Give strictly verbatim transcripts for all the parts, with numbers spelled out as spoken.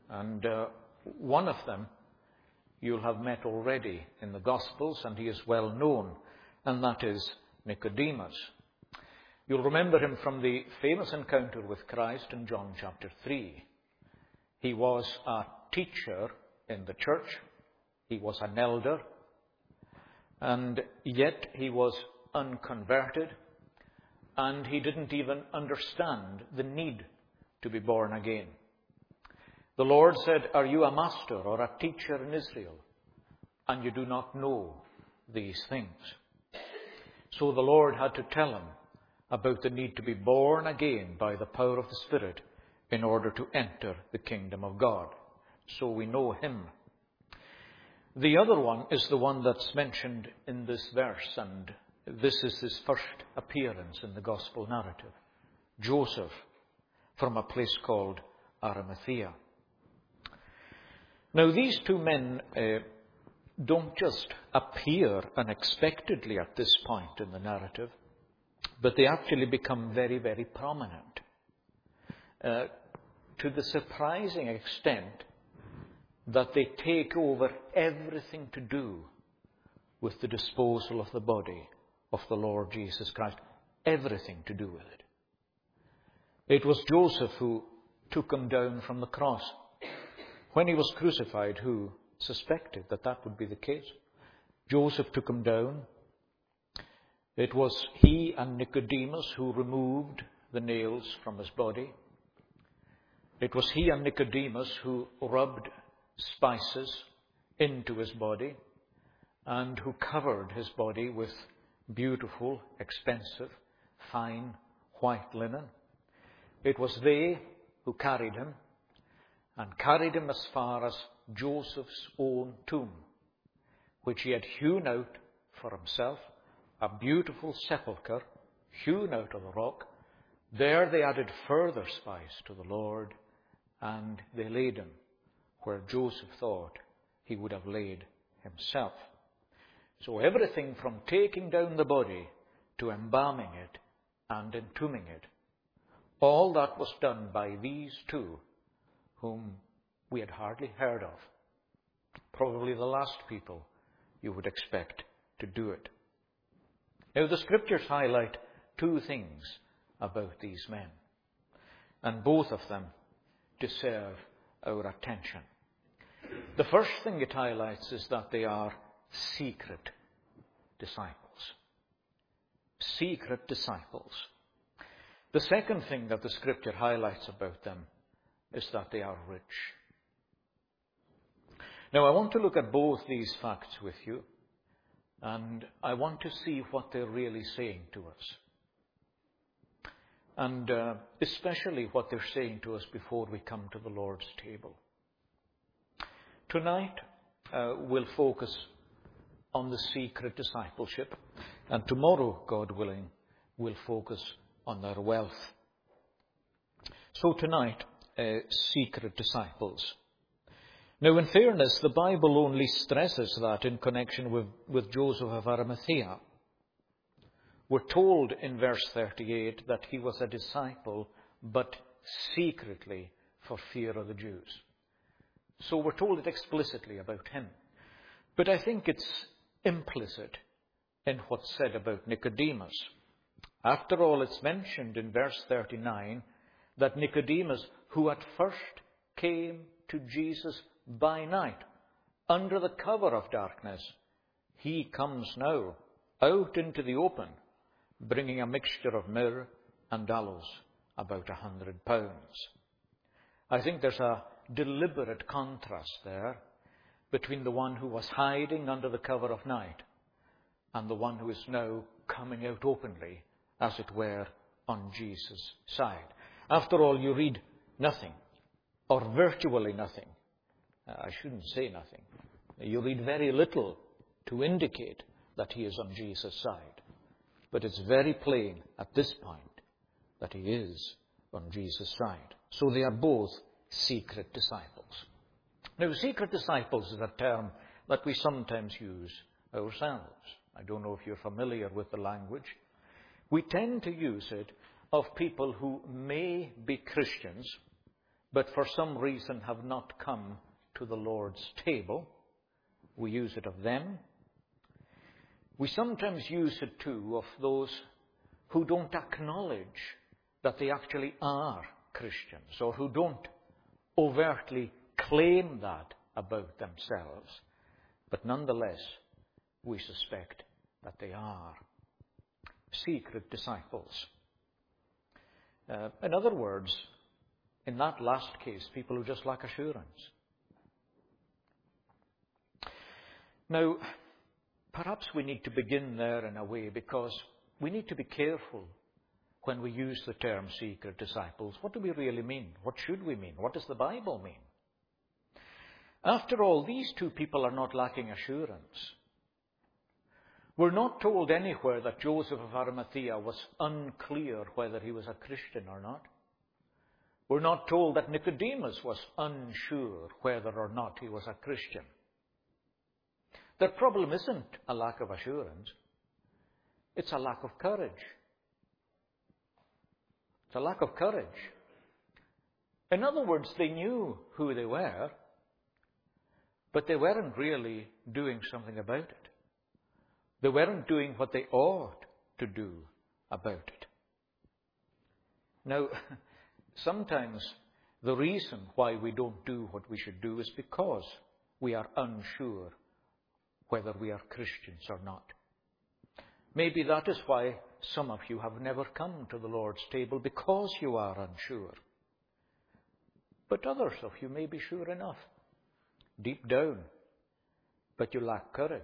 And uh, one of them you'll have met already in the Gospels, and he is well known, and that is Nicodemus. You'll remember him from the famous encounter with Christ in John chapter three. He was a teacher in the church. He was an elder. And yet he was unconverted. And he didn't even understand the need to be born again. The Lord said, "Are you a master or a teacher in Israel, and you do not know these things?" So the Lord had to tell him about the need to be born again by the power of the Spirit in order to enter the kingdom of God. So we know him. The other one is the one that's mentioned in this verse, and this is his first appearance in the gospel narrative. Joseph, from a place called Arimathea. Now, these two men uh, don't just appear unexpectedly at this point in the narrative, but they actually become very, very prominent. Uh, to the surprising extent that they take over everything to do with the disposal of the body of the Lord Jesus Christ. Everything to do with it. It was Joseph who took him down from the cross. When he was crucified, who suspected that that would be the case? Joseph took him down. It was he and Nicodemus who removed the nails from his body. It was he and Nicodemus who rubbed spices into his body and who covered his body with beautiful, expensive, fine, white linen. It was they who carried him and carried him as far as Joseph's own tomb, which he had hewn out for himself, a beautiful sepulchre hewn out of the rock. There they added further spice to the Lord, and they laid him where Joseph thought he would have laid himself. So everything from taking down the body to embalming it and entombing it, all that was done by these two whom we had hardly heard of. Probably the last people you would expect to do it. Now, the scriptures highlight two things about these men, and both of them deserve our attention. The first thing it highlights is that they are secret disciples. Secret disciples. The second thing that the scripture highlights about them is that they are rich. Now, I want to look at both these facts with you, and I want to see what they're really saying to us. And uh, especially what they're saying to us before we come to the Lord's table. Tonight, uh, we'll focus on the secret discipleship, and tomorrow, God willing, we'll focus on their wealth. So tonight, uh, secret disciples. Now, in fairness, the Bible only stresses that in connection with, with Joseph of Arimathea. We're told in verse thirty-eight that he was a disciple, but secretly for fear of the Jews. So we're told it explicitly about him. But I think it's implicit in what's said about Nicodemus. After all, it's mentioned in verse thirty-nine that Nicodemus, who at first came to Jesus by night, under the cover of darkness, he comes now out into the open, bringing a mixture of myrrh and aloes, about a hundred pounds. I think there's a deliberate contrast there between the one who was hiding under the cover of night and the one who is now coming out openly, as it were, on Jesus' side. After all, you read nothing, or virtually nothing. I shouldn't say nothing. You read very little to indicate that he is on Jesus' side. But it's very plain at this point that he is on Jesus' side. So they are both secret disciples. Now, secret disciples is a term that we sometimes use ourselves. I don't know if you're familiar with the language. We tend to use it of people who may be Christians, but for some reason have not come to the Lord's table. We use it of them. We sometimes use it too of those who don't acknowledge that they actually are Christians, or who don't overtly claim that about themselves, but nonetheless we suspect that they are secret disciples. Uh, in other words, in that last case, people who just lack assurance. Now, perhaps we need to begin there in a way, because we need to be careful when we use the term secret disciples. What do we really mean? What should we mean? What does the Bible mean? After all, these two people are not lacking assurance. We're not told anywhere that Joseph of Arimathea was unclear whether he was a Christian or not. We're not told that Nicodemus was unsure whether or not he was a Christian. Their problem isn't a lack of assurance. It's a lack of courage. It's a lack of courage. In other words, they knew who they were, but they weren't really doing something about it. They weren't doing what they ought to do about it. Now, sometimes the reason why we don't do what we should do is because we are unsure whether we are Christians or not. Maybe that is why some of you have never come to the Lord's table, because you are unsure. But others of you may be sure enough, deep down, but you lack courage.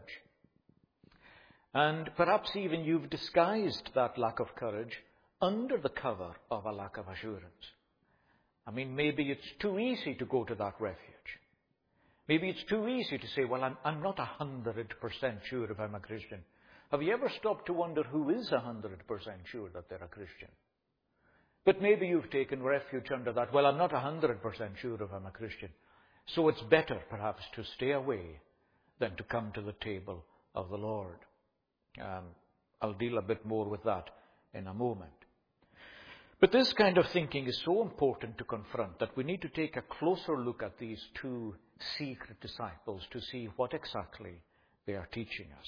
And perhaps even you've disguised that lack of courage under the cover of a lack of assurance. I mean, maybe it's too easy to go to that refuge. Maybe it's too easy to say, well, I'm, I'm not a hundred percent sure if I'm a Christian. Have you ever stopped to wonder who is a hundred percent sure that they're a Christian? But maybe you've taken refuge under that, well, I'm not a hundred percent sure if I'm a Christian. So it's better, perhaps, to stay away than to come to the table of the Lord. Um, I'll deal a bit more with that in a moment. But this kind of thinking is so important to confront that we need to take a closer look at these two secret disciples to see what exactly they are teaching us.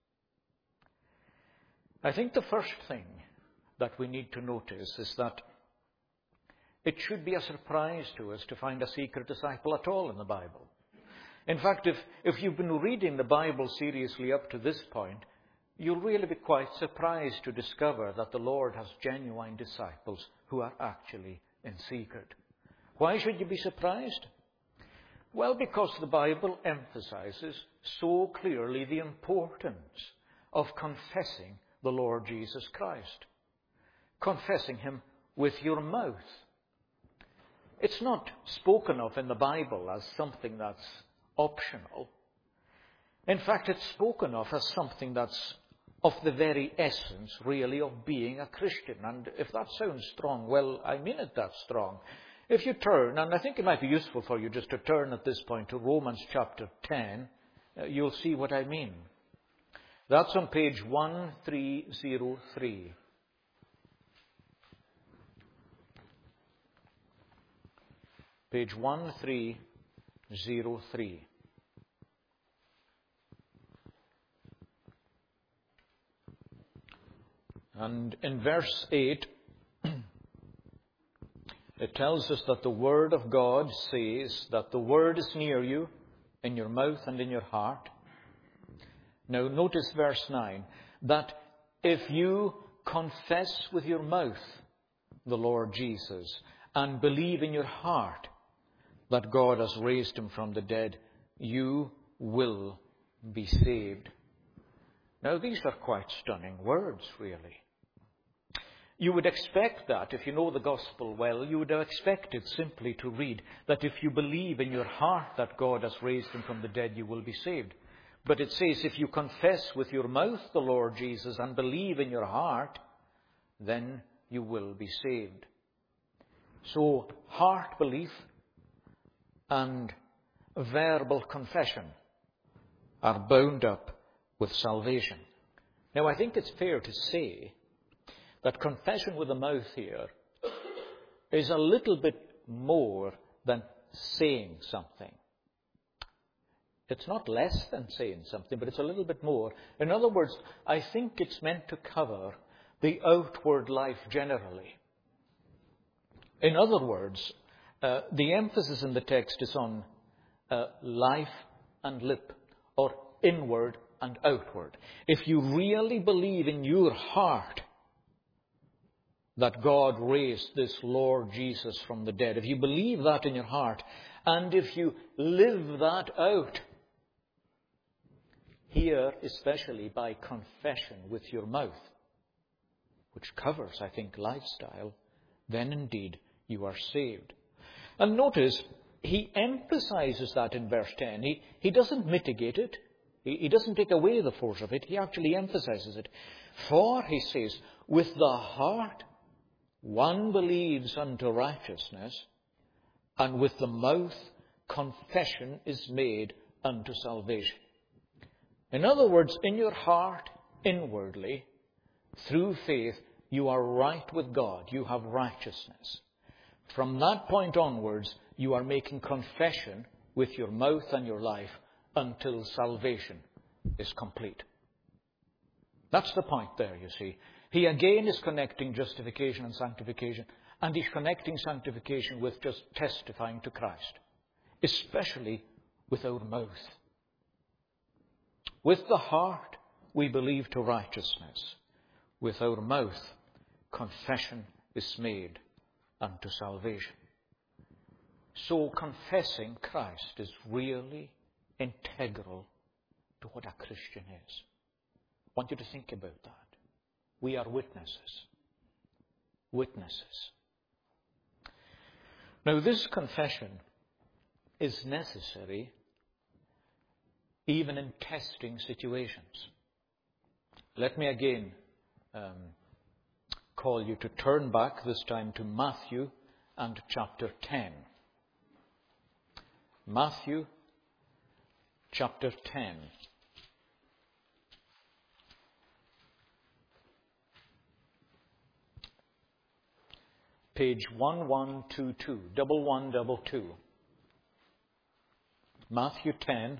I think the first thing that we need to notice is that it should be a surprise to us to find a secret disciple at all in the Bible. In fact, if, if you've been reading the Bible seriously up to this point, you'll really be quite surprised to discover that the Lord has genuine disciples who are actually in secret. Why should you be surprised? Well, because the Bible emphasizes so clearly the importance of confessing the Lord Jesus Christ. Confessing Him with your mouth. It's not spoken of in the Bible as something that's optional. In fact, it's spoken of as something that's of the very essence, really, of being a Christian. And if that sounds strong, well, I mean it that strong. If you turn, and I think it might be useful for you just to turn at this point to Romans chapter ten, uh, you'll see what I mean. That's on page one three zero three. Page one three zero three. And in verse eight, it tells us that the Word of God says that the Word is near you, in your mouth and in your heart. Now notice verse nine, that if you confess with your mouth the Lord Jesus and believe in your heart that God has raised Him from the dead, you will be saved. Now these are quite stunning words, really. You would expect that, if you know the gospel well, you would have expected simply to read that if you believe in your heart that God has raised Him from the dead, you will be saved. But it says, if you confess with your mouth the Lord Jesus and believe in your heart, then you will be saved. So, heart belief and verbal confession are bound up with salvation. Now, I think it's fair to say that confession with the mouth here is a little bit more than saying something. It's not less than saying something, but it's a little bit more. In other words, I think it's meant to cover the outward life generally. In other words, uh, the emphasis in the text is on uh, life and lip, or inward and outward. If you really believe in your heart that God raised this Lord Jesus from the dead, if you believe that in your heart, and if you live that out, here especially by confession with your mouth, which covers, I think, lifestyle, then indeed you are saved. And notice, he emphasizes that in verse ten. He, he doesn't mitigate it. He, he doesn't take away the force of it. He actually emphasizes it. For, he says, with the heart one believes unto righteousness, and with the mouth confession is made unto salvation. In other words, in your heart, inwardly, through faith, you are right with God. You have righteousness. From that point onwards, you are making confession with your mouth and your life until salvation is complete. That's the point there, you see. He again is connecting justification and sanctification, and he's connecting sanctification with just testifying to Christ, especially with our mouth. With the heart, we believe to righteousness. With our mouth, confession is made unto salvation. So confessing Christ is really integral to what a Christian is. I want you to think about that. We are witnesses. Witnesses. Now, this confession is necessary even in testing situations. Let me again um, call you to turn back, this time to Matthew and chapter ten. Matthew chapter ten. Page one one two two, double one double two. Matthew ten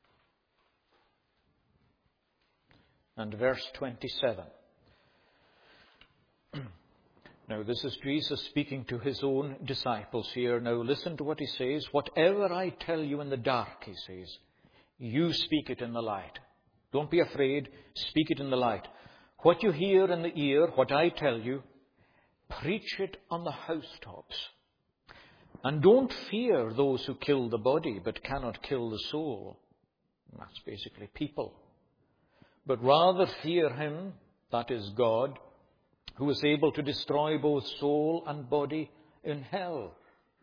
and verse twenty-seven. Now, this is Jesus speaking to his own disciples here. Now, listen to what he says. Whatever I tell you in the dark, he says, you speak it in the light. Don't be afraid. Speak it in the light. What you hear in the ear, what I tell you, preach it on the housetops. And don't fear those who kill the body but cannot kill the soul. That's basically people. But rather fear him, that is God, who is able to destroy both soul and body in hell.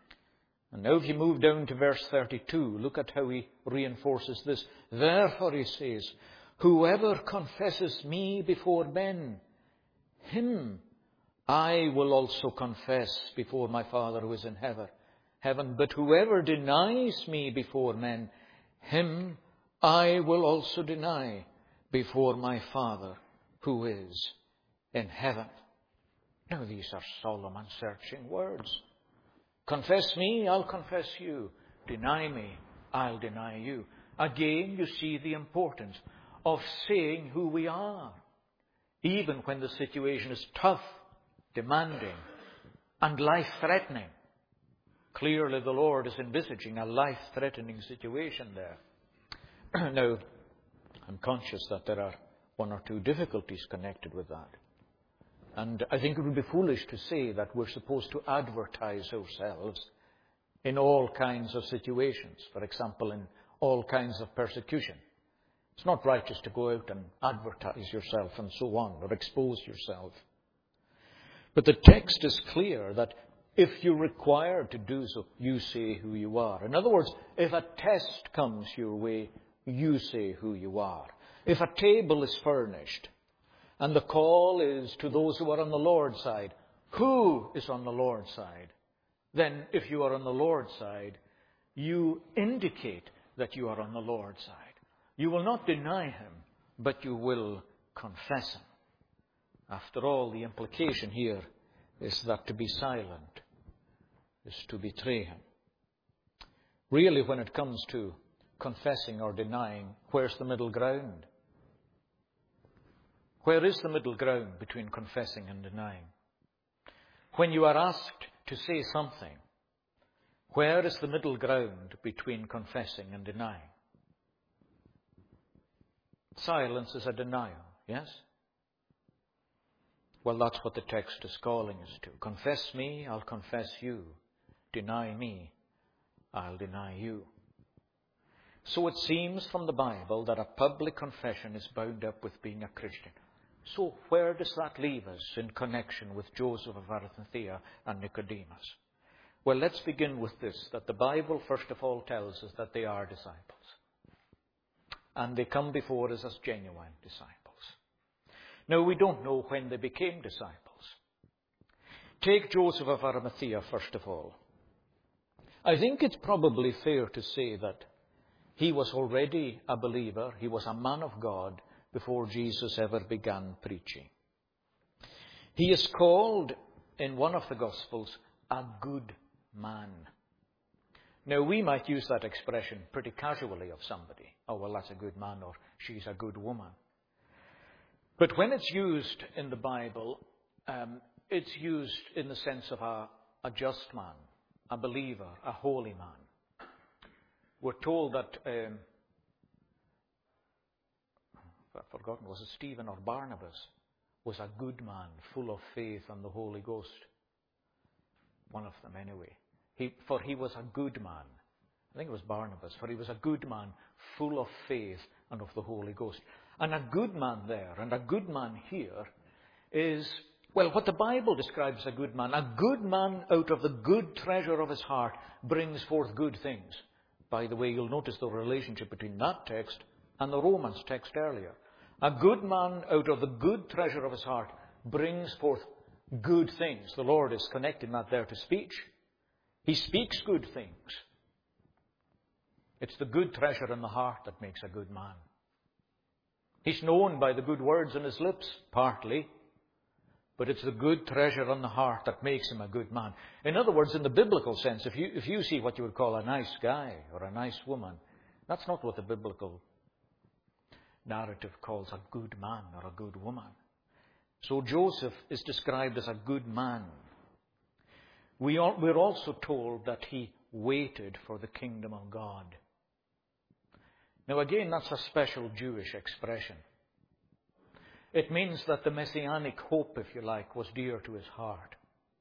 And now if you move down to verse thirty-two, look at how he reinforces this. Therefore, he says, whoever confesses me before men, him I will also confess before my Father who is in heaven. Heaven. But whoever denies me before men, him I will also deny before my Father who is in heaven. Now, these are solemn and searching words. Confess me, I'll confess you. Deny me, I'll deny you. Again, you see the importance of saying who we are, even when the situation is tough, demanding, and life-threatening. Clearly, the Lord is envisaging a life-threatening situation there. Now, I'm conscious that there are one or two difficulties connected with that. And I think it would be foolish to say that we're supposed to advertise ourselves in all kinds of situations. For example, in all kinds of persecution. It's not righteous to go out and advertise yourself and so on, or expose yourself. But the text is clear that if you're required to do so, you say who you are. In other words, if a test comes your way, you say who you are. If a table is furnished, and the call is to those who are on the Lord's side, who is on the Lord's side? Then if you are on the Lord's side, you indicate that you are on the Lord's side. You will not deny him, but you will confess him. After all, the implication here is that to be silent is to betray him. Really, when it comes to confessing or denying, where's the middle ground? Where is the middle ground between confessing and denying? When you are asked to say something, where is the middle ground between confessing and denying? Silence is a denial, yes? Well, that's what the text is calling us to. Confess me, I'll confess you. Deny me, I'll deny you. So it seems from the Bible that a public confession is bound up with being a Christian. So where does that leave us in connection with Joseph of Arimathea and Nicodemus? Well, let's begin with this, that the Bible first of all tells us that they are disciples. And they come before us as genuine disciples. Now, we don't know when they became disciples. Take Joseph of Arimathea first of all. I think it's probably fair to say that he was already a believer. He was a man of God before Jesus ever began preaching. He is called in one of the Gospels a good man. Now, we might use that expression pretty casually of somebody. Oh, well, that's a good man, or she's a good woman. But when it's used in the Bible, um, it's used in the sense of a, a just man, a believer, a holy man. We're told that, um, I've forgotten, was it Stephen or Barnabas, was a good man, full of faith and the Holy Ghost. One of them, anyway. He, for he was a good man. I think it was Barnabas. For he was a good man, full of faith and of the Holy Ghost. And a good man there, and a good man here, is, well, what the Bible describes as a good man. A good man out of the good treasure of his heart brings forth good things. By the way, you'll notice the relationship between that text and the Romans text earlier. A good man out of the good treasure of his heart brings forth good things. The Lord is connecting that there to speech. He speaks good things. It's the good treasure in the heart that makes a good man. He's known by the good words on his lips, partly, but it's the good treasure in the heart that makes him a good man. In other words, in the biblical sense, if you, if you see what you would call a nice guy or a nice woman, that's not what the biblical narrative calls a good man or a good woman. So Joseph is described as a good man. We are, we're also told that he waited for the kingdom of God. Now again, that's a special Jewish expression. It means that the messianic hope, if you like, was dear to his heart.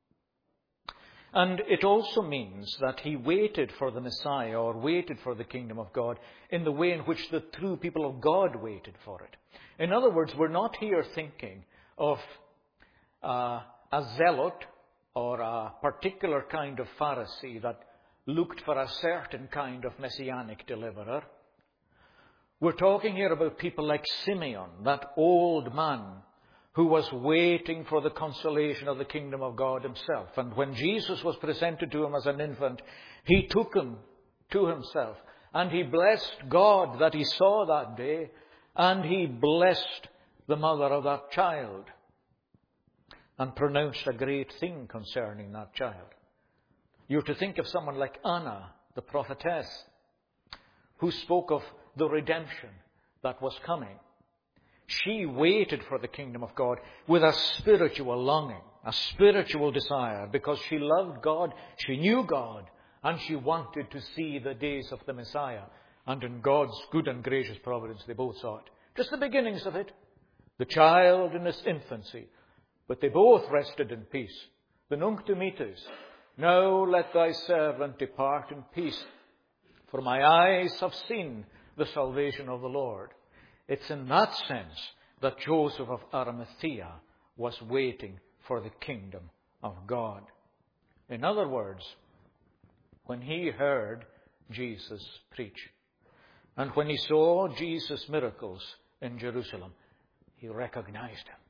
And it also means that he waited for the Messiah, or waited for the kingdom of God, in the way in which the true people of God waited for it. In other words, we're not here thinking of uh, a zealot or a particular kind of Pharisee that looked for a certain kind of messianic deliverer. We're talking here about people like Simeon, that old man who was waiting for the consolation of the kingdom of God himself. And when Jesus was presented to him as an infant, he took him to himself. And he blessed God that he saw that day. And he blessed the mother of that child. And pronounced a great thing concerning that child. You're to think of someone like Anna, the prophetess, who spoke of the redemption that was coming. She waited for the kingdom of God with a spiritual longing, a spiritual desire, because she loved God, she knew God, and she wanted to see the days of the Messiah. And in God's good and gracious providence, they both saw it. Just the beginnings of it. The child in his infancy. But they both rested in peace. The nunc dimittis. Now let thy servant depart in peace, for my eyes have seen the salvation of the Lord. It's in that sense that Joseph of Arimathea was waiting for the kingdom of God. In other words, when he heard Jesus preach, and when he saw Jesus' miracles in Jerusalem, he recognized him.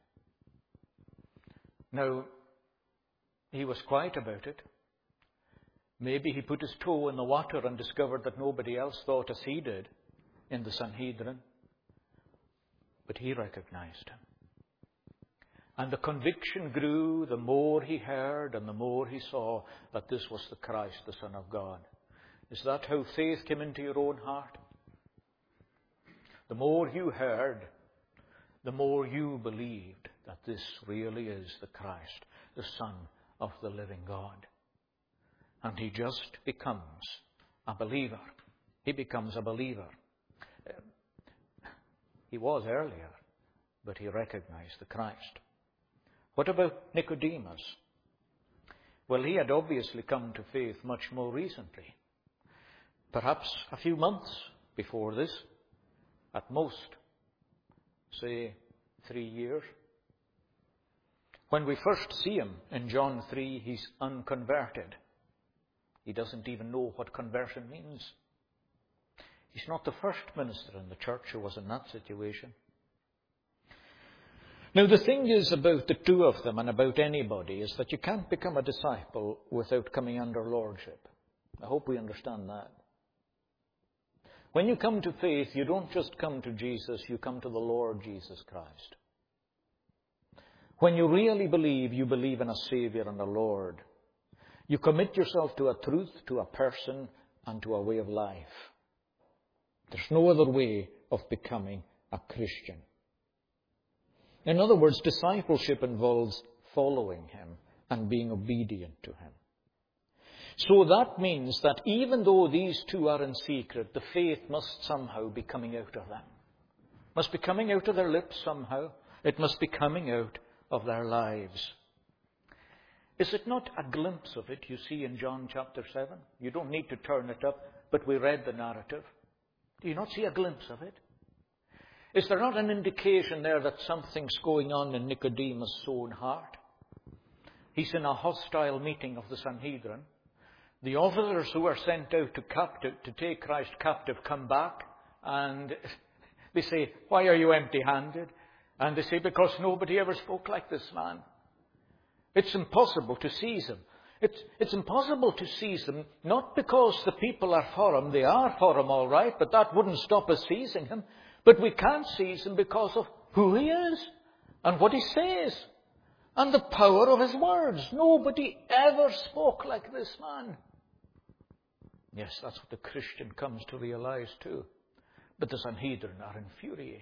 Now, he was quiet about it. Maybe he put his toe in the water and discovered that nobody else thought as he did in the Sanhedrin. But he recognized him. And the conviction grew the more he heard and the more he saw that this was the Christ, the Son of God. Is that how faith came into your own heart? The more you heard, the more you believed that this really is the Christ, the Son of the living God. And he just becomes a believer. He becomes a believer. He was earlier, but he recognized the Christ. What about Nicodemus? Well, he had obviously come to faith much more recently. Perhaps a few months before this, at most, say three years. When we first see him in John three, he's unconverted. He doesn't even know what conversion means. He's not the first minister in the church who was in that situation. Now, the thing is about the two of them and about anybody is that you can't become a disciple without coming under lordship. I hope we understand that. When you come to faith, you don't just come to Jesus, you come to the Lord Jesus Christ. When you really believe, you believe in a Saviour and a Lord. You commit yourself to a truth, to a person, and to a way of life. There's no other way of becoming a Christian. In other words, discipleship involves following him and being obedient to him. So that means that even though these two are in secret, the faith must somehow be coming out of them. Must be coming out of their lips somehow. It must be coming out of their lives. Is it not a glimpse of it you see in John chapter seven? You don't need to turn it up, but we read the narrative. Do you not see a glimpse of it? Is there not an indication there that something's going on in Nicodemus' own heart? He's in a hostile meeting of the Sanhedrin. The officers who are sent out to, captive, to take Christ captive come back and they say, "Why are you empty-handed?" And they say, "Because nobody ever spoke like this man." It's impossible to seize him. It's, it's impossible to seize him, not because the people are for him. They are for him, all right, but that wouldn't stop us seizing him. But we can't seize him because of who he is and what he says and the power of his words. Nobody ever spoke like this man. Yes, that's what the Christian comes to realize too. But the Sanhedrin are infuriated.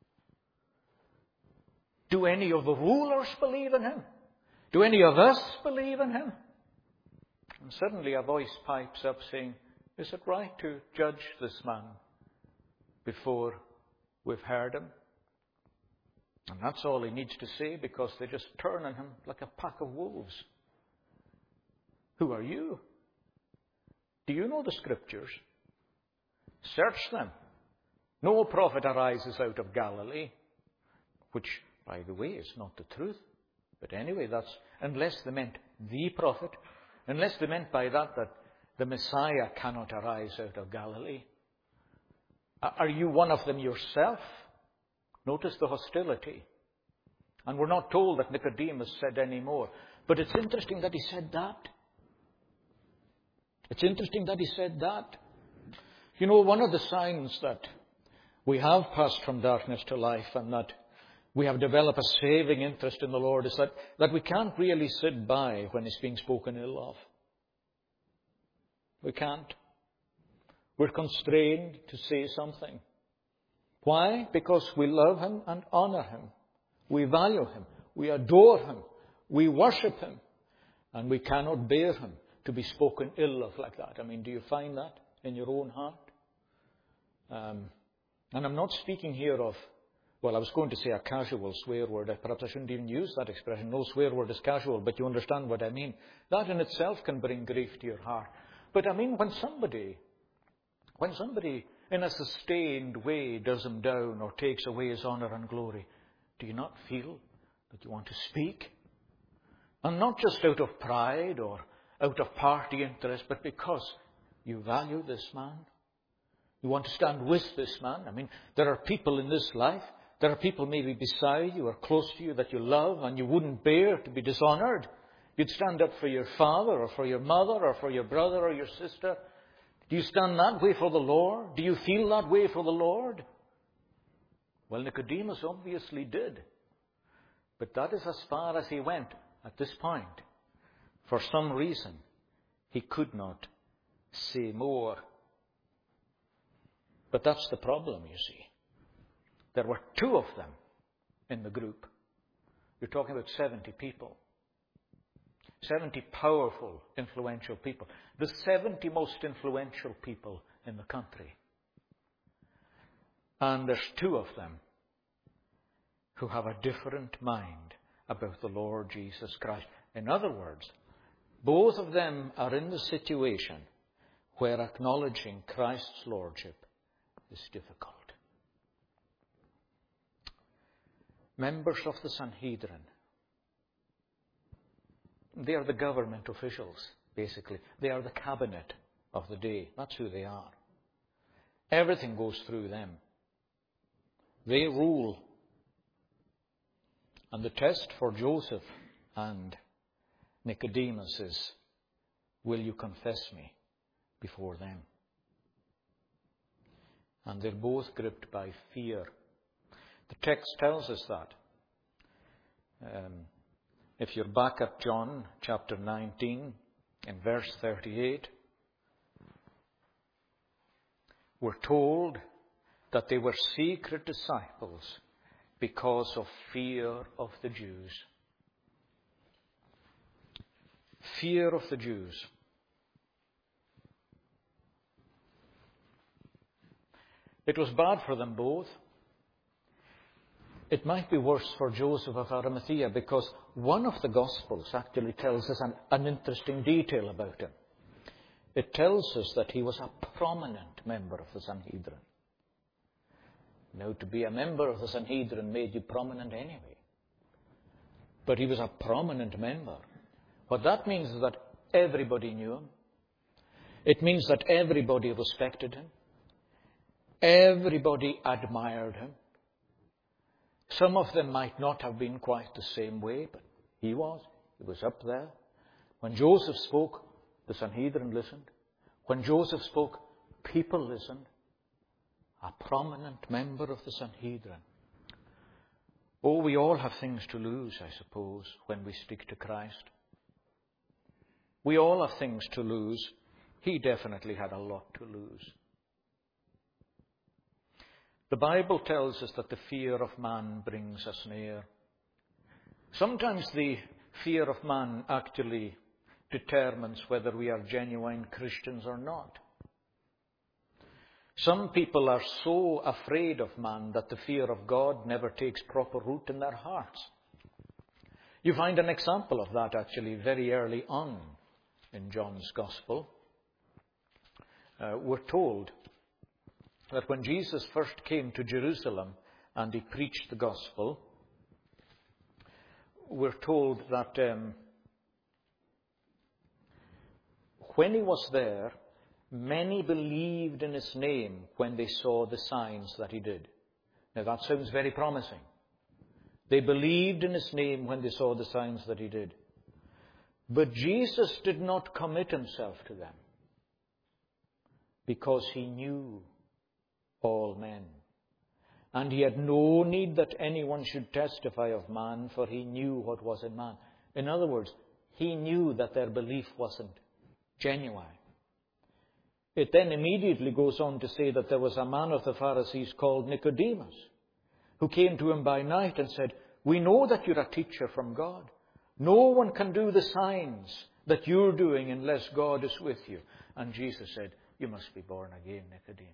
Do any of the rulers believe in him? Do any of us believe in him? And suddenly a voice pipes up saying, "Is it right to judge this man before we've heard him?" And that's all he needs to say, because they just turn on him like a pack of wolves. Who are you? Do you know the Scriptures? Search them. No prophet arises out of Galilee, which, by the way, is not the truth. But anyway, that's, unless they meant the prophet, unless they meant by that that the Messiah cannot arise out of Galilee. Are you one of them yourself? Notice the hostility. And we're not told that Nicodemus said any more. But it's interesting that he said that. It's interesting that he said that. You know, one of the signs that we have passed from darkness to life and that we have developed a saving interest in the Lord is that, that we can't really sit by when He's being spoken ill of. We can't. We're constrained to say something. Why? Because we love Him and honor Him. We value Him. We adore Him. We worship Him. And we cannot bear Him to be spoken ill of like that. I mean, do you find that in your own heart? Um, and I'm not speaking here of, well, I was going to say a casual swear word. Perhaps I shouldn't even use that expression. No swear word is casual, but you understand what I mean. That in itself can bring grief to your heart. But I mean, when somebody, when somebody in a sustained way does him down or takes away his honor and glory, do you not feel that you want to speak? And not just out of pride or out of party interest, but because you value this man. You want to stand with this man. I mean, there are people in this life, there are people maybe beside you or close to you that you love and you wouldn't bear to be dishonored. You'd stand up for your father or for your mother or for your brother or your sister. Do you stand that way for the Lord? Do you feel that way for the Lord? Well, Nicodemus obviously did. But that is as far as he went at this point. For some reason, he could not say more. But that's the problem, you see. There were two of them in the group. You're talking about seventy people. seventy powerful, influential people. The seventy most influential people in the country. And there's two of them who have a different mind about the Lord Jesus Christ. In other words, both of them are in the situation where acknowledging Christ's lordship is difficult. Members of the Sanhedrin. They are the government officials, basically. They are the cabinet of the day. That's who they are. Everything goes through them. They rule. And the test for Joseph and Nicodemus is, will you confess me before them? And they're both gripped by fear. The text tells us that. Um, if you're back at John chapter nineteen, in verse thirty-eight, we're told that they were secret disciples because of fear of the Jews. Fear of the Jews. It was bad for them both. It might be worse for Joseph of Arimathea, because one of the Gospels actually tells us an, an interesting detail about him. It tells us that he was a prominent member of the Sanhedrin. Now, to be a member of the Sanhedrin made you prominent anyway. But he was a prominent member. What that means is that everybody knew him. It means that everybody respected him. Everybody admired him. Some of them might not have been quite the same way, but he was. He was up there. When Joseph spoke, the Sanhedrin listened. When Joseph spoke, people listened. A prominent member of the Sanhedrin. Oh, we all have things to lose, I suppose, when we stick to Christ. We all have things to lose. He definitely had a lot to lose. The Bible tells us that the fear of man brings a snare. Sometimes the fear of man actually determines whether we are genuine Christians or not. Some people are so afraid of man that the fear of God never takes proper root in their hearts. You find an example of that actually very early on in John's Gospel. Uh, we're told that when Jesus first came to Jerusalem and he preached the Gospel, we're told that um, when he was there, many believed in his name when they saw the signs that he did. Now that sounds very promising. They believed in his name when they saw the signs that he did. But Jesus did not commit himself to them because he knew all men. And he had no need that anyone should testify of man, for he knew what was in man. In other words, he knew that their belief wasn't genuine. It then immediately goes on to say that there was a man of the Pharisees called Nicodemus, who came to him by night and said, "We know that you're a teacher from God. No one can do the signs that you're doing unless God is with you." And Jesus said, "You must be born again, Nicodemus."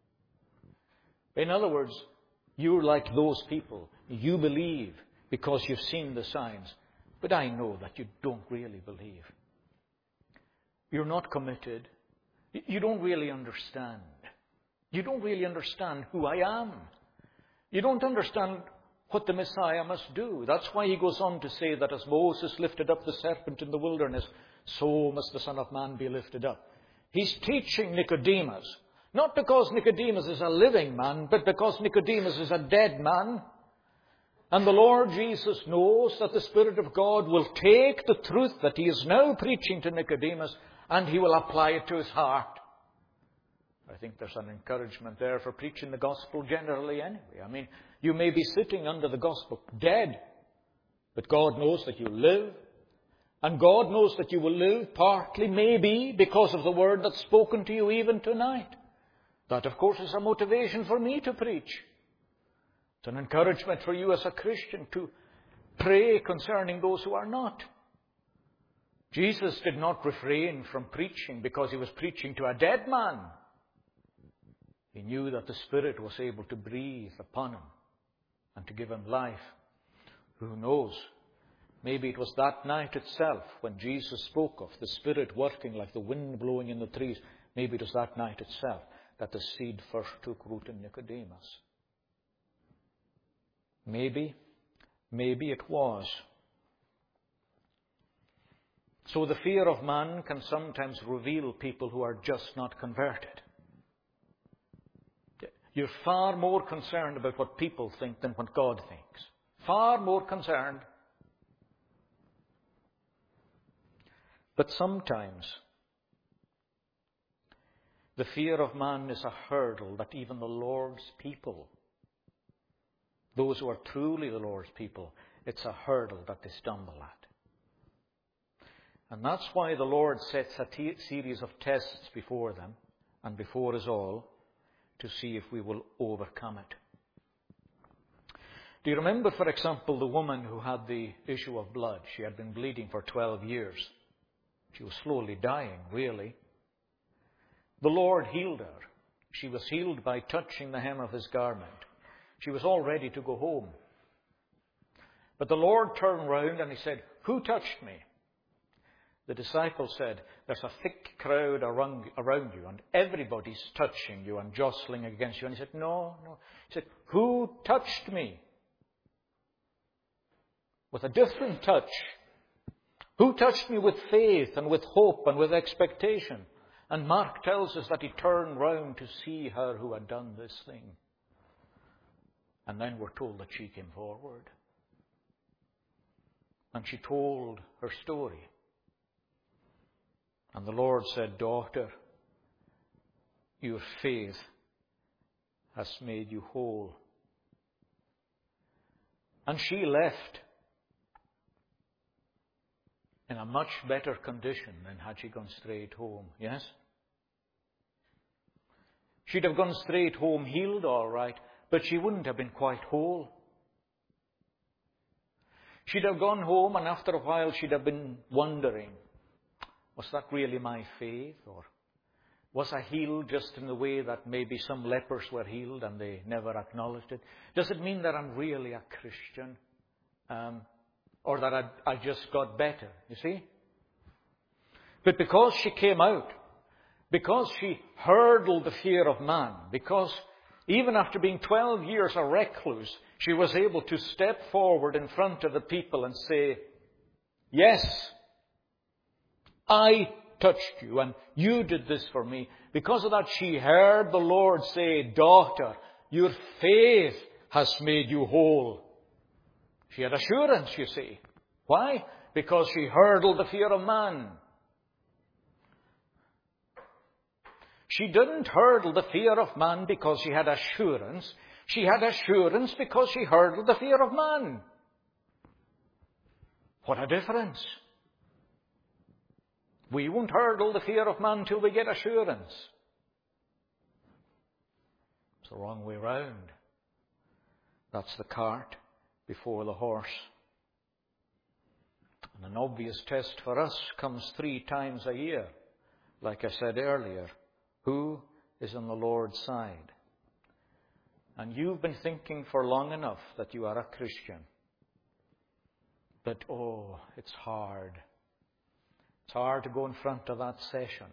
In other words, you're like those people. You believe because you've seen the signs. But I know that you don't really believe. You're not committed. You don't really understand. You don't really understand who I am. You don't understand what the Messiah must do. That's why he goes on to say that as Moses lifted up the serpent in the wilderness, so must the Son of Man be lifted up. He's teaching Nicodemus. Not because Nicodemus is a living man, but because Nicodemus is a dead man. And the Lord Jesus knows that the Spirit of God will take the truth that he is now preaching to Nicodemus and he will apply it to his heart. I think there's an encouragement there for preaching the gospel generally anyway. I mean, you may be sitting under the gospel dead, but God knows that you live And God knows that you will live partly, maybe, because of the word that's spoken to you even tonight. That, of course, is a motivation for me to preach. It's an encouragement for you as a Christian to pray concerning those who are not. Jesus did not refrain from preaching because he was preaching to a dead man. He knew that the Spirit was able to breathe upon him and to give him life. Who knows? Maybe it was that night itself when Jesus spoke of the Spirit working like the wind blowing in the trees. Maybe it was that night itself that the seed first took root in Nicodemus. Maybe, maybe it was. So the fear of man can sometimes reveal people who are just not converted. You're far more concerned about what people think than what God thinks. Far more concerned. But sometimes the fear of man is a hurdle that even the Lord's people, those who are truly the Lord's people, it's a hurdle that they stumble at. And that's why the Lord sets a t- series of tests before them and before us all to see if we will overcome it. Do you remember, for example, the woman who had the issue of blood? She had been bleeding for twelve years. She was slowly dying, really. The Lord healed her. She was healed by touching the hem of his garment. She was all ready to go home. But the Lord turned round and he said, "Who touched me?" The disciples said, "There's a thick crowd around, around you and everybody's touching you and jostling against you." And he said, "No, no." He said, "Who touched me?" With a different touch. Who touched me with faith and with hope and with expectation? And Mark tells us that he turned round to see her who had done this thing. And then we're told that she came forward. And she told her story. And the Lord said, "Daughter, your faith has made you whole." And she left in a much better condition than had she gone straight home. Yes? She'd have gone straight home healed, all right, but she wouldn't have been quite whole. She'd have gone home, and after a while she'd have been wondering, was that really my faith? Or was I healed just in the way that maybe some lepers were healed and they never acknowledged it? Does it mean that I'm really a Christian? Um, or that I, I just got better, you see? But because she came out, because she hurdled the fear of man, because even after being twelve years a recluse, she was able to step forward in front of the people and say, "Yes, I touched you and you did this for me." Because of that, she heard the Lord say, "Daughter, your faith has made you whole." She had assurance, you see. Why? Because she hurdled the fear of man. She didn't hurdle the fear of man because she had assurance. She had assurance because she hurdled the fear of man. What a difference. We won't hurdle the fear of man till we get assurance. It's the wrong way round. That's the cart before the horse. And an obvious test for us comes three times a year. Like I said earlier, who is on the Lord's side? And you've been thinking for long enough that you are a Christian. But, oh, it's hard. It's hard to go in front of that session.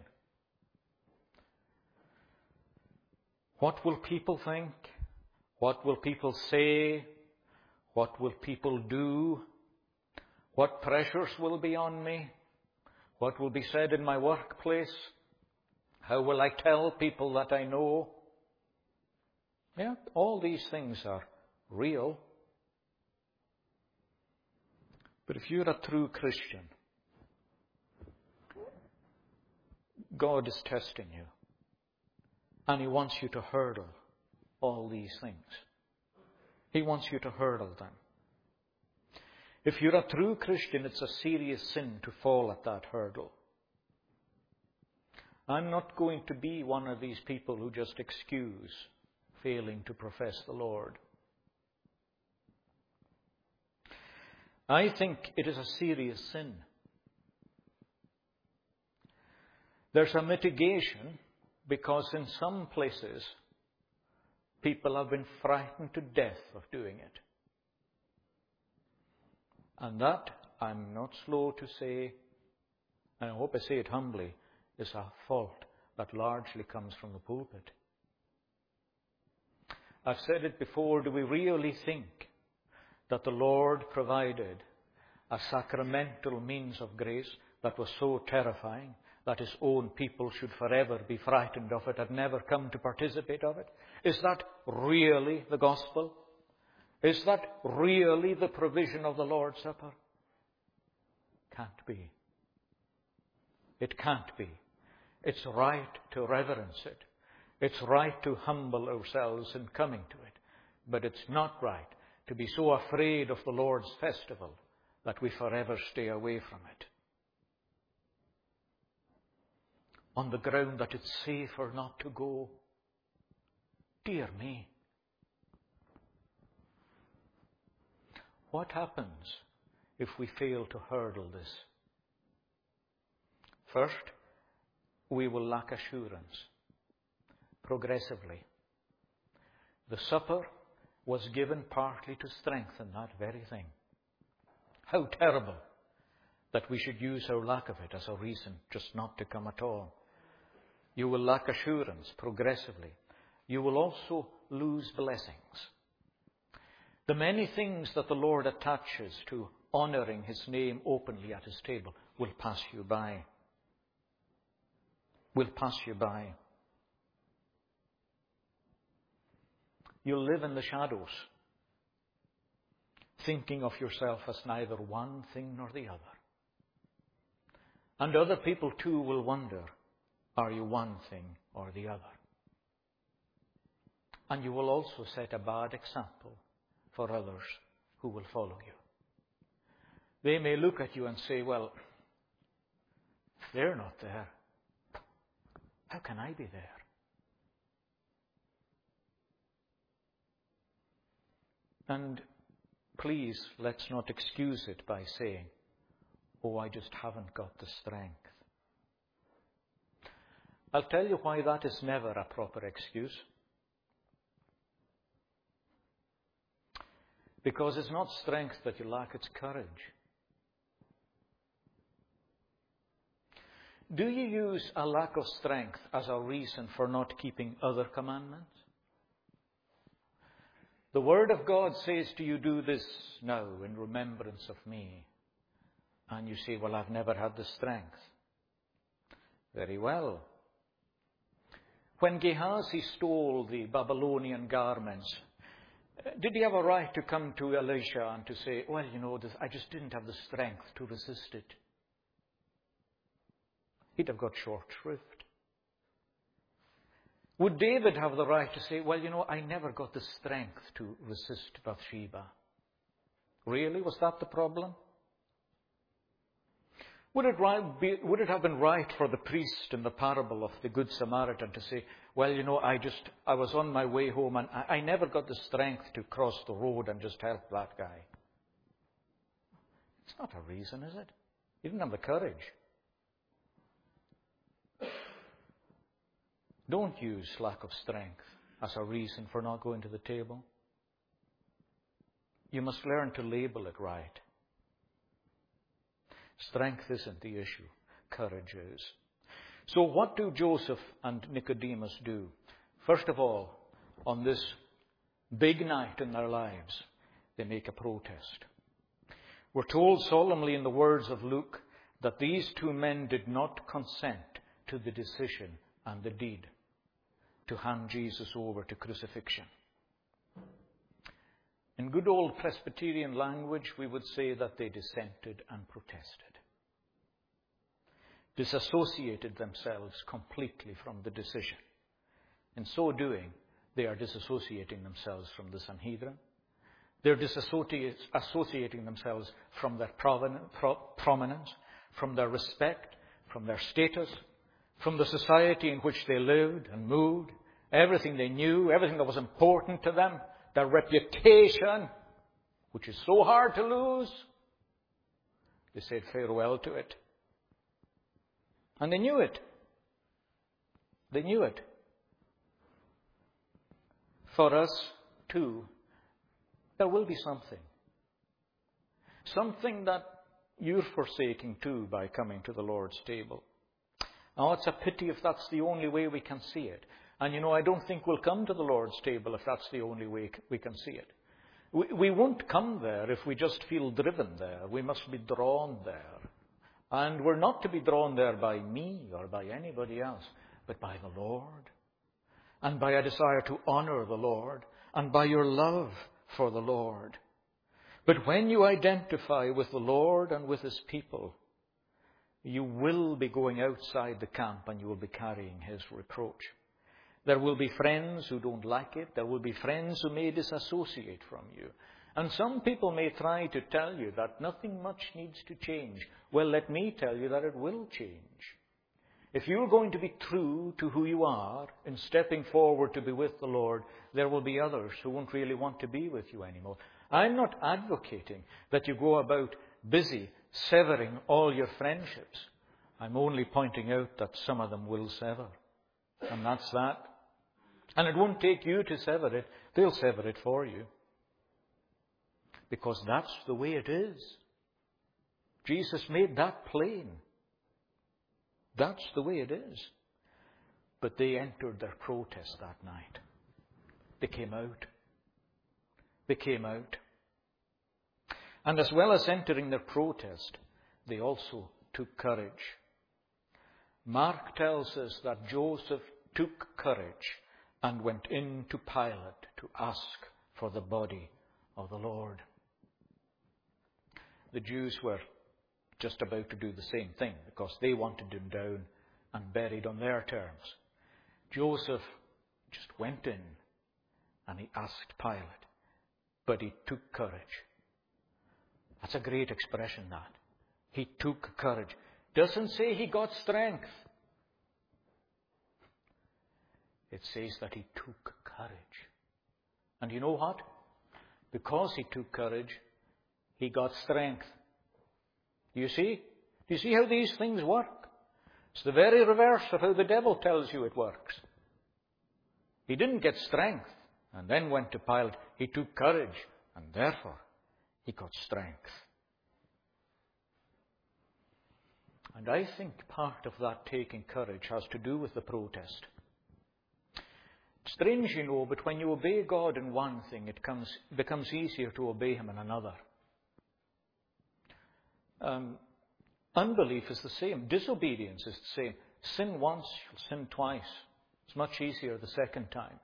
What will people think? What will people say? What will people do? What pressures will be on me? What will be said in my workplace? How will I tell people that I know? Yeah, all these things are real. But if you're a true Christian, God is testing you. And He wants you to hurdle all these things. He wants you to hurdle them. If you're a true Christian, it's a serious sin to fall at that hurdle. I'm not going to be one of these people who just excuse failing to profess the Lord. I think it is a serious sin. There's a mitigation because in some places people have been frightened to death of doing it. And that, I'm not slow to say, and I hope I say it humbly, is a fault that largely comes from the pulpit. I've said it before, do we really think that the Lord provided a sacramental means of grace that was so terrifying that His own people should forever be frightened of it and never come to participate of it? Is that really the gospel? Is that really the provision of the Lord's Supper? Can't be. It can't be. It's right to reverence it. It's right to humble ourselves in coming to it. But it's not right to be so afraid of the Lord's festival that we forever stay away from it. On the ground that it's safer not to go. Dear me. What happens if we fail to hurdle this? First, we will lack assurance progressively. The supper was given partly to strengthen that very thing. How terrible that we should use our lack of it as a reason just not to come at all. You will lack assurance progressively. You will also lose blessings. The many things that the Lord attaches to honouring His name openly at His table will pass you by. Will pass you by. You'll live in the shadows, thinking of yourself as neither one thing nor the other. And other people too will wonder, are you one thing or the other? And you will also set a bad example for others who will follow you. They may look at you and say, well, if they're not there, how can I be there? And please, let's not excuse it by saying, oh, I just haven't got the strength. I'll tell you why that is never a proper excuse. Because it's not strength that you lack, it's courage. Do you use a lack of strength as a reason for not keeping other commandments? The Word of God says to you, do this now in remembrance of me. And you say, well, I've never had the strength. Very well. When Gehazi stole the Babylonian garments, did he have a right to come to Elisha and to say, well, you know, this, I just didn't have the strength to resist it? He'd have got short shrift. Would David have the right to say, well, you know, I never got the strength to resist Bathsheba? Really? Was that the problem? Would it, right be, would it have been right for the priest in the parable of the Good Samaritan to say, well, you know, I just, I was on my way home and I, I never got the strength to cross the road and just help that guy? It's not a reason, is it? He didn't have the courage. Don't use lack of strength as a reason for not going to the table. You must learn to label it right. Strength isn't the issue. Courage is. So what do Joseph and Nicodemus do? First of all, on this big night in their lives, they make a protest. We're told solemnly in the words of Luke that these two men did not consent to the decision and the deed to hand Jesus over to crucifixion. In good old Presbyterian language, we would say that they dissented and protested. Disassociated themselves completely from the decision. In so doing, they are disassociating themselves from the Sanhedrin. They're disassociating themselves from their prominence, from their respect, from their status, from the society in which they lived and moved, everything they knew, everything that was important to them, their reputation, which is so hard to lose. They said farewell to it. And they knew it. They knew it. For us, too, there will be something. Something that you're forsaking, too, by coming to the Lord's table. Now, it's a pity if that's the only way we can see it. And, you know, I don't think we'll come to the Lord's table if that's the only way we can see it. We, we won't come there if we just feel driven there. We must be drawn there. And we're not to be drawn there by me or by anybody else, but by the Lord. And by a desire to honor the Lord. And by your love for the Lord. But when you identify with the Lord and with His people, you will be going outside the camp and you will be carrying His reproach. There will be friends who don't like it. There will be friends who may disassociate from you. And some people may try to tell you that nothing much needs to change. Well, let me tell you that it will change. If you're going to be true to who you are in stepping forward to be with the Lord, there will be others who won't really want to be with you anymore. I'm not advocating that you go about busy severing all your friendships. I'm only pointing out that some of them will sever. And that's that. And it won't take you to sever it. They'll sever it for you. Because that's the way it is. Jesus made that plain. That's the way it is. But they entered their protest that night. They came out. They came out. And as well as entering their protest, they also took courage. Mark tells us that Joseph took courage and went in to Pilate to ask for the body of the Lord. The Jews were just about to do the same thing because they wanted him down and buried on their terms. Joseph just went in and he asked Pilate, but he took courage. That's a great expression, that. He took courage. Doesn't say he got strength. It says that he took courage. And you know what? Because he took courage, he got strength. Do you see? Do you see how these things work? It's the very reverse of how the devil tells you it works. He didn't get strength and then went to Pilate. He took courage and therefore he got strength. And I think part of that taking courage has to do with the protest. Strange, you know, but when you obey God in one thing, it comes, becomes easier to obey Him in another. Um, unbelief is the same. Disobedience is the same. Sin once, you'll sin twice. It's much easier the second time.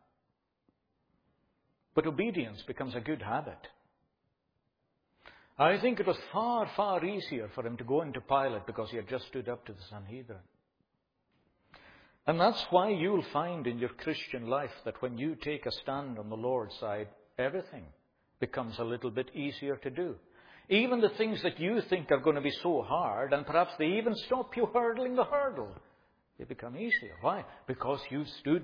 But obedience becomes a good habit. I think it was far, far easier for him to go into Pilate because he had just stood up to the Sanhedrin. And that's why you'll find in your Christian life that when you take a stand on the Lord's side, everything becomes a little bit easier to do. Even the things that you think are going to be so hard, and perhaps they even stop you hurdling the hurdle, they become easier. Why? Because you've stood.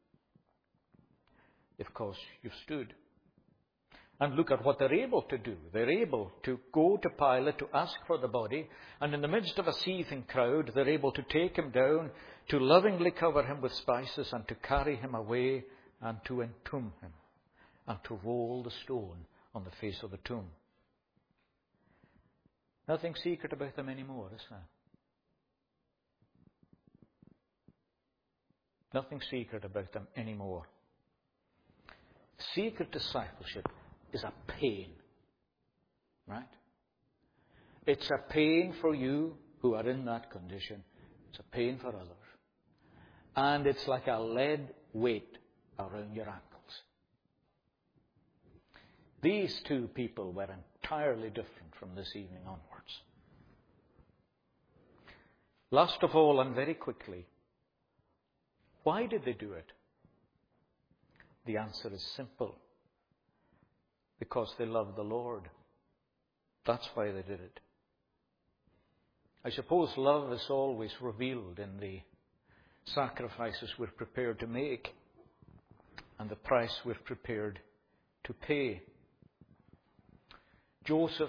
Because you've stood. And look at what they're able to do. They're able to go to Pilate to ask for the body, and in the midst of a seething crowd, they're able to take him down, to lovingly cover him with spices, and to carry him away, and to entomb him, and to roll the stone on the face of the tomb. Nothing secret about them anymore, is there? Nothing secret about them anymore. Secret discipleship is a pain, right? It's a pain for you who are in that condition. It's a pain for others. And it's like a lead weight around your ankles. These two people were entirely different from this evening onwards. Last of all, and very quickly, why did they do it? The answer is simple. because they loved the Lord. That's why they did it. I suppose love is always revealed in the sacrifices we're prepared to make and the price we're prepared to pay. Joseph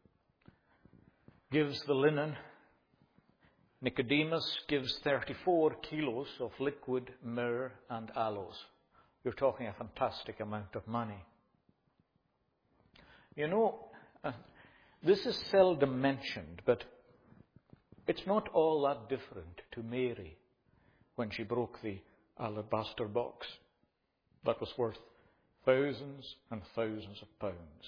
gives the linen. Nicodemus gives thirty-four kilos of liquid myrrh and aloes. You're talking a fantastic amount of money. You know, uh, this is seldom mentioned, but it's not all that different to Mary when she broke the alabaster box that was worth thousands and thousands of pounds.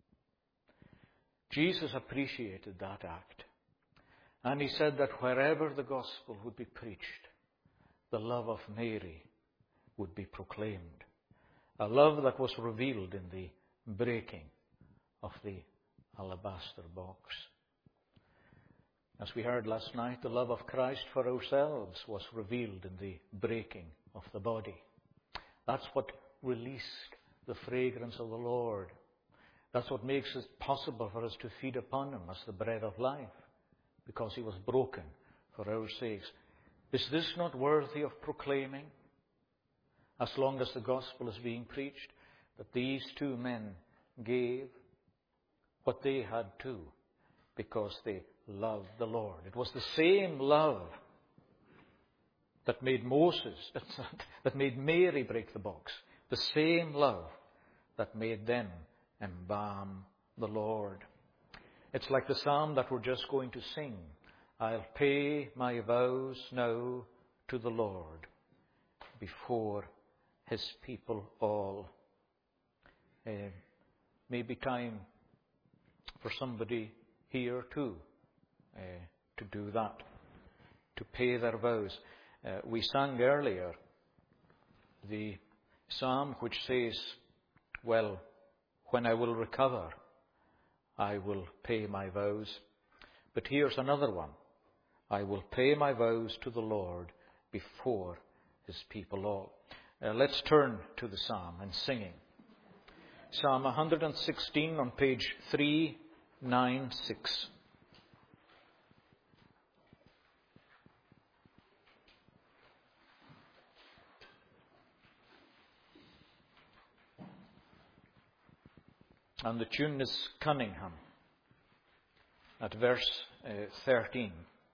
Jesus appreciated that act. And he said that wherever the gospel would be preached, the love of Mary would be proclaimed. A love that was revealed in the breaking of the alabaster box. As we heard last night, the love of Christ for ourselves was revealed in the breaking of the body. That's what released the fragrance of the Lord. That's what makes it possible for us to feed upon him as the bread of life, because he was broken for our sakes. Is this not worthy of proclaiming, as long as the gospel is being preached, that these two men gave what they had too, because they loved the Lord? It was the same love that made Moses, that made Mary break the box. The same love that made them embalm the Lord. It's like the psalm that we're just going to sing. I'll pay my vows now to the Lord before his people all. Uh, maybe time for somebody here too uh, to do that, to pay their vows. Uh, we sang earlier the psalm which says, well, when I will recover, I will pay my vows. But here's another one. I will pay my vows to the Lord before his people all. Uh, let's turn to the psalm and singing. Psalm one hundred sixteen on page three ninety-six. And the tune is Cunningham at verse uh, thirteen.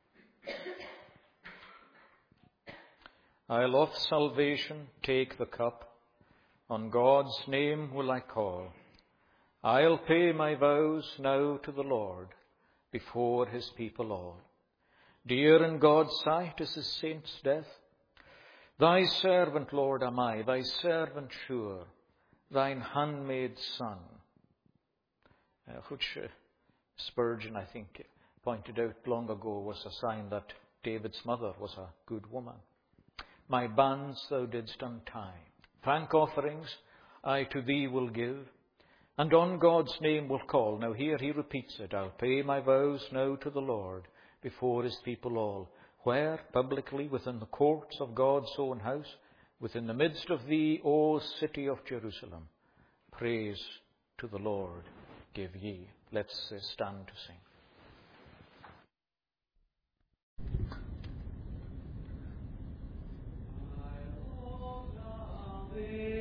I'll of salvation take the cup, on God's name will I call. I'll pay my vows now to the Lord, before his people all. Dear in God's sight is his saint's death. Thy servant, Lord, am I, thy servant sure, thine handmaid's son. Uh, which uh, Spurgeon, I think, pointed out long ago was a sign that David's mother was a good woman. My bands thou didst untie. Thank offerings I to thee will give, and on God's name will call. Now here he repeats it. I'll pay my vows now to the Lord before his people all. Where? Publicly within the courts of God's own house, within the midst of thee, O city of Jerusalem. Praise to the Lord give ye. Let's uh, stand to sing. I love the